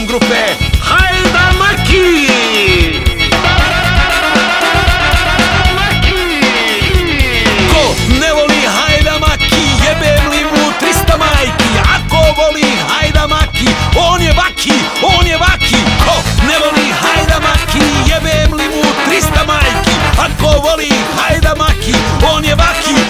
album grupe Hajdamaki. Ko ne voli Hajdamaki, jebem li mu 300 majki. Ako voli Hajdamaki, on je vaki, on je vaki. Ko ne voli Hajdamaki, jebem li mu 300 majki. Ako voli Hajdamaki, on je vaki.